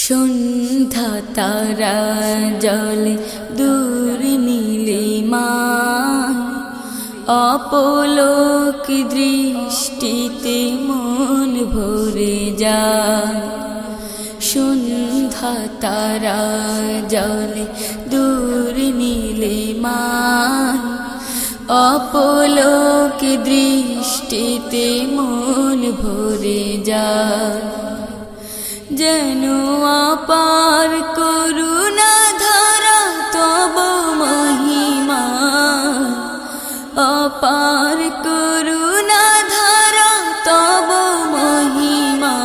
সন্ধ্যা তারা জলে দূর নীলিমায় অপলোক দৃষ্টিতে মন ভরে যায়। সন্ধ্যা তারা জলে দূর নীলিমায় অপলোক দৃষ্টিতে মন ভরে যায়। যেন অপার করুণা ধারা তব মহিমা, অপার করুণা ধারা তব মহিমা।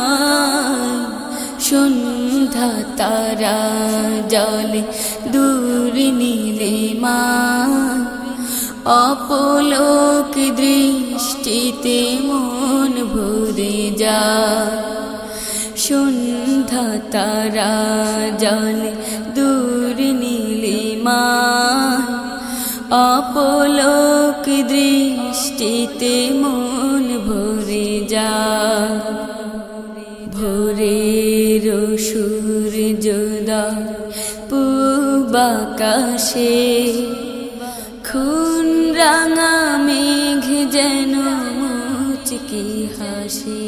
সন্ধ্যা তারা জলে দূর নীলিমায় অপলোক দৃষ্টিতে মন ভরে যায়। সন্ধ্যা তারা জলে দূর নীলিমায় অপলোক দৃষ্টিতে মন ভরে যায়। ভোরের সূর্যোদয় পূব আকাশে খুন রাঙা মেঘ যেন মুচকি হাসে।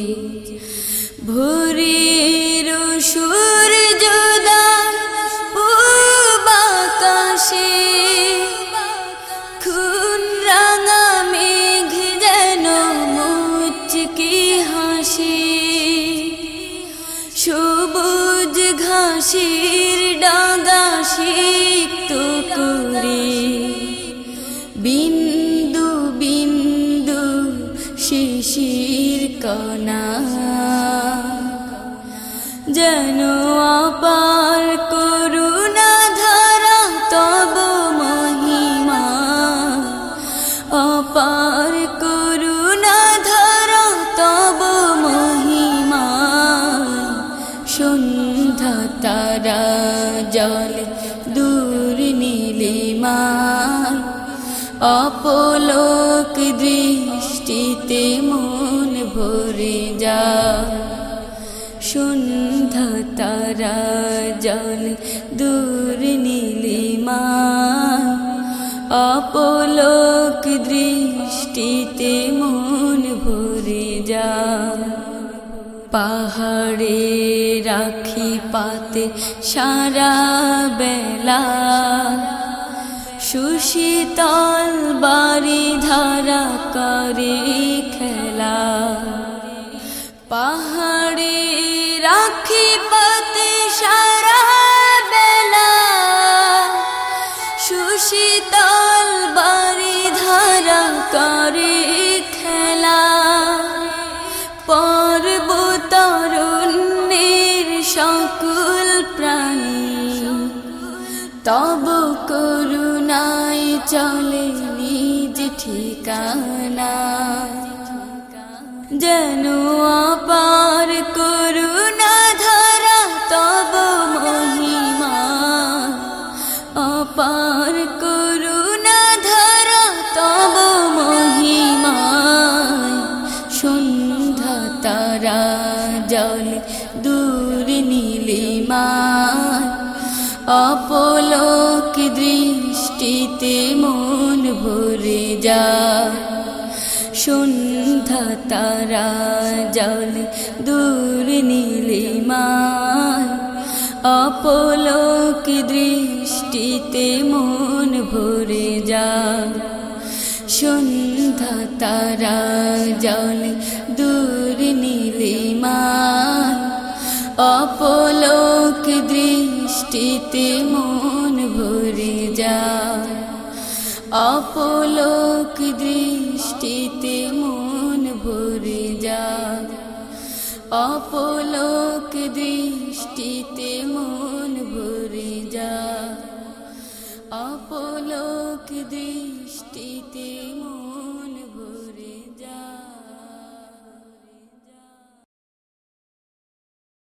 ভোরের সূর্যোদয় পূব আকাশে খুন রাঙা মেঘ যেন মুচকি হাসে। সবুজ ঘাসের ডাঙা সিক্ত করে বিন্দু বিন্দু শিশির কণা। যেন অপার করুণা ধারা তব মহিমা, অপার করুণা ধারা তব মহিমা। সন্ধ্যা তারা জলে দূর নীলিমায় অপলোক দৃষ্টিতে মন ভরে যায়। সন্ধ্যা তারা জলে দূর নীলিমায় অপলোক দৃষ্টিতে মন ভরে যায়। পাহাড়ে রাখি পাতে সারা বেলা সুশীতল বাড়ি ধারা করে খেলা। পাহাড়ে রাখি পাতে সারা বেলা সুশীতল বাড়ি ধারা করে খেলা। পর্বতারণ্যের সকল প্রাণী তব করুণায় চলে নিজ ঠিকানা। যেন অপার করুণা ধারা তব মহিমা, অপার করুণা ধারা তব মহিমা। সন্ধ্যা তারা জলে দূর নীলিমায় অপলোক দৃষ্টিতে মন ভরে যায়। সন্ধ্যা তারা জলে দূর নীলিমায় অপলোক দৃষ্টিতে মন ভরে যায়। সন্ধ্যা তারা জলে দূর নীলিমায় অপলোক দৃষ্টিতে মন ভরে যায়। অপলোক দৃষ্টিতে মন ভরে যায়। অপলোক দৃষ্টিতে মন ভরে যায়। অপলোক দৃষ্টিতে মন